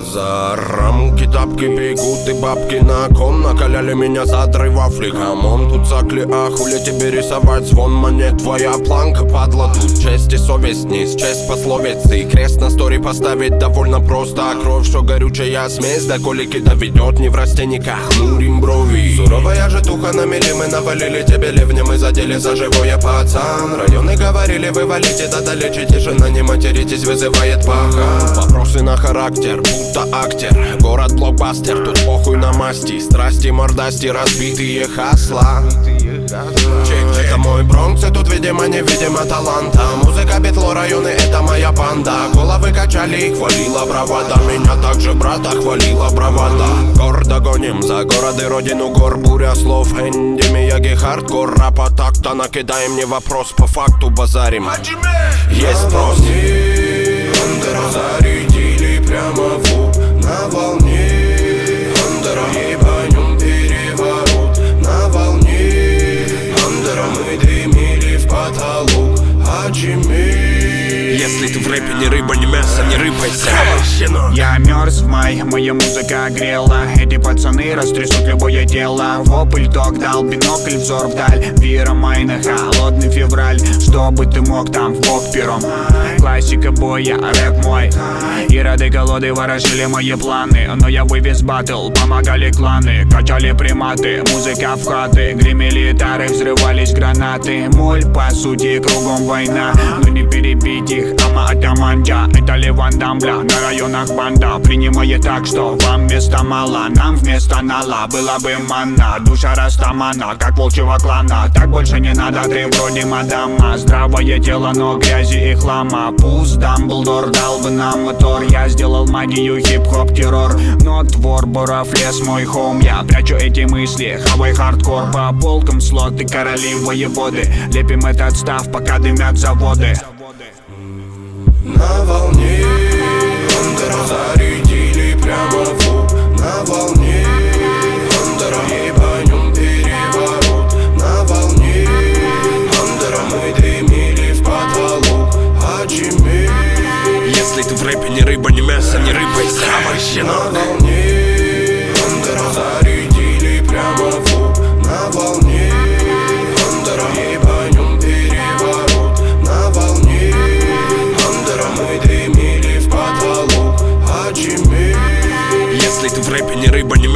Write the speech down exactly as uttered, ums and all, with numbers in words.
За рамки тапки бегут и бабки на кон. Накаляли меня за дры вафли, камон. Тут закли, а хули тебе рисовать звон монет. Твоя планка, падла, тут честь и совесть низ, честь пословицы. Крест на стори поставить довольно просто. А кровь, что горючая смесь, до колики доведет. Не в растенниках, хмурим брови. Суровая житуха на мели, мы навалили тебе ливнем и задели за живое, пацан. Районы говорили, вы валите, да долечите. Тишина, не материтесь, вызывает пахан. Вопросы на характер, будто актер. Город блокбастер, тут похуй на масти. Страсти, мордасти, разбитые хасла. Чек, это мой Бронкс, и тут, видимо, невидимо таланта. Музыка, битло, районы, это моя банда. Головы качали, хвалила бравада. Меня также брата хвалила бравада. Гордо гоним за город и родину гор. Буря слов, эндемия, хардкор. Рапа так-то накидаем, не вопрос, по факту базарим. Есть спрос. Зарядили прямо в лоб на волне. Андера, ебанем переворот на волне. Андера, мы дымили в потолок, очумели. Если ты в рэпе не рыба, не мясо, не рыпайся. Я мерз в май, моя музыка грела. Эти пацаны растрясут любое дело. Вопль дог дал, бинокль, взор вдаль. Вира майна, холодный февраль. Чтобы ты мог там в бок пером. Классика боя, рэп мой. И рады колоды ворожили мои планы. Но я вывез батл, помогали кланы. Качали приматы, музыка в хаты. Гремели тары, взрывались гранаты. Моль, по сути, кругом война. Но не перебить их, ама атаманджа. Это Леван Дамбля, на районах банда. Принимает так, что вам места мало. Нам вместо нала была бы манна. Душа растамана, как волчьего клана. Так больше не надо, ты вроде мадама. Здравое тело, но грязи и хлама. Пусть Дамблдор дал бы нам мотор. Я сделал магию, хип-хоп, террор. Но двор, Боров, лес, мой хоум. Я прячу эти мысли, хавай хардкор. По полкам слоты, короли, воеводы. Лепим этот став, пока дымят заводы. На волне Андера, зарядили прямо в лоб на волне. Андера, ебанем переворот на волне. Андера, мы дымили в потолок, очумели. Если ты в рэпе не рыба, не мясо, не рыпайся. На волне Андера, зарядили прямо в лоб на волне. Андера, ебанем переворот на волне. Мы дымили в потолок, очумели. Если ты в рэпе не рыба, не